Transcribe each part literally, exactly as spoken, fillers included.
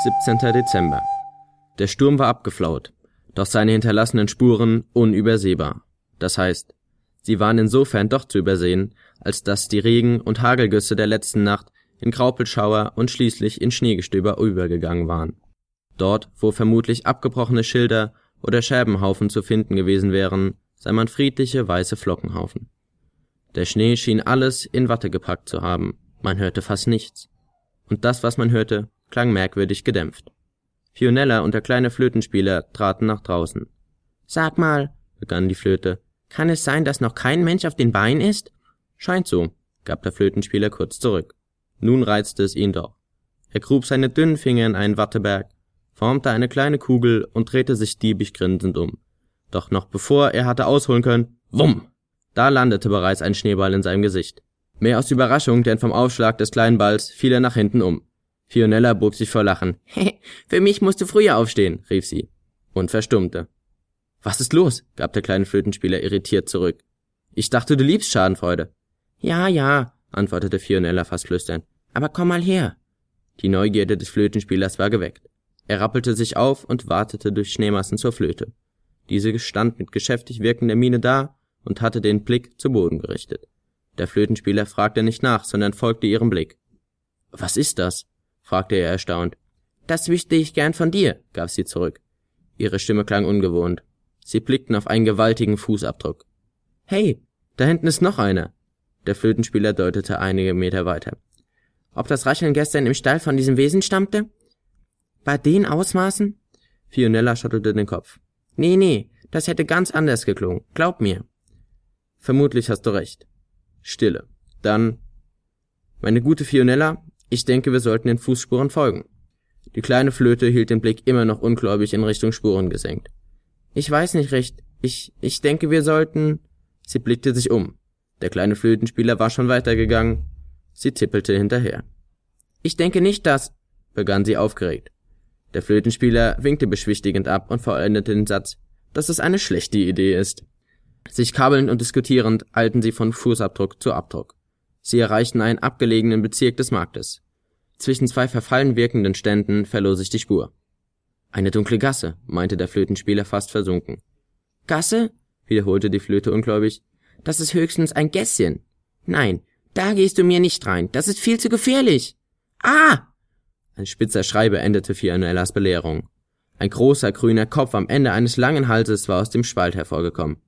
siebzehnter Dezember. Der Sturm war abgeflaut, doch seine hinterlassenen Spuren unübersehbar. Das heißt, sie waren insofern doch zu übersehen, als dass die Regen- und Hagelgüsse der letzten Nacht in Graupelschauer und schließlich in Schneegestöber übergegangen waren. Dort, wo vermutlich abgebrochene Schilder oder Scherbenhaufen zu finden gewesen wären, sah man friedliche weiße Flockenhaufen. Der Schnee schien alles in Watte gepackt zu haben, man hörte fast nichts. Und das, was man hörte, klang merkwürdig gedämpft. Fionella und der kleine Flötenspieler traten nach draußen. »Sag mal«, begann die Flöte, »kann es sein, dass noch kein Mensch auf den Beinen ist?« »Scheint so«, gab der Flötenspieler kurz zurück. Nun reizte es ihn doch. Er grub seine dünnen Finger in einen Watteberg, formte eine kleine Kugel und drehte sich diebisch grinsend um. Doch noch bevor er hatte ausholen können, wumm! Da landete bereits ein Schneeball in seinem Gesicht. Mehr aus Überraschung, denn vom Aufschlag des kleinen Balls fiel er nach hinten um. Fionella bog sich vor Lachen. »Für mich musst du früher aufstehen«, rief sie und verstummte. »Was ist los?«, gab der kleine Flötenspieler irritiert zurück. »Ich dachte, du liebst Schadenfreude.« »Ja, ja«, antwortete Fionella fast flüsternd, »aber komm mal her.« Die Neugierde des Flötenspielers war geweckt. Er rappelte sich auf und watete durch Schneemassen zur Flöte. Diese stand mit geschäftig wirkender Miene da und hatte den Blick zu Boden gerichtet. Der Flötenspieler fragte nicht nach, sondern folgte ihrem Blick. »Was ist das?«, fragte er erstaunt. »Das wüsste ich gern von dir«, gab sie zurück. Ihre Stimme klang ungewohnt. Sie blickten auf einen gewaltigen Fußabdruck. »Hey, da hinten ist noch einer.« Der Flötenspieler deutete einige Meter weiter. »Ob das Rascheln gestern im Stall von diesem Wesen stammte?« »Bei den Ausmaßen?« Fionella schüttelte den Kopf. »Nee, nee, das hätte ganz anders geklungen, glaub mir.« »Vermutlich hast du recht.« Stille. Dann: »Meine gute Fionella, ich denke, wir sollten den Fußspuren folgen.« Die kleine Flöte hielt den Blick immer noch ungläubig in Richtung Spuren gesenkt. »Ich weiß nicht recht. Ich, ich denke, wir sollten...« Sie blickte sich um. Der kleine Flötenspieler war schon weitergegangen. Sie tippelte hinterher. »Ich denke nicht, dass...« begann sie aufgeregt. Der Flötenspieler winkte beschwichtigend ab und vollendete den Satz, dass es eine schlechte Idee ist. Sich kabelnd und diskutierend eilten sie von Fußabdruck zu Abdruck. Sie erreichten einen abgelegenen Bezirk des Marktes. Zwischen zwei verfallen wirkenden Ständen verlor sich die Spur. »Eine dunkle Gasse«, meinte der Flötenspieler fast versunken. »Gasse?«, wiederholte die Flöte ungläubig. »Das ist höchstens ein Gässchen. Nein, da gehst du mir nicht rein, das ist viel zu gefährlich. Ah!« Ein spitzer Schrei beendete Fionellas Belehrung. Ein großer grüner Kopf am Ende eines langen Halses war aus dem Spalt hervorgekommen.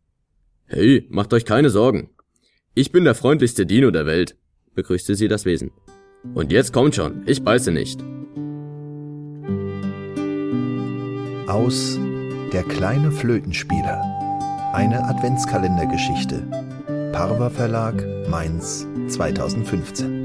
»Hey, macht euch keine Sorgen. Ich bin der freundlichste Dino der Welt«, begrüßte sie das Wesen. »Und jetzt kommt schon, ich beiße nicht.« Aus Der kleine Flötenspieler. Eine Adventskalendergeschichte. Parva Verlag, Mainz, zweitausendfünfzehn.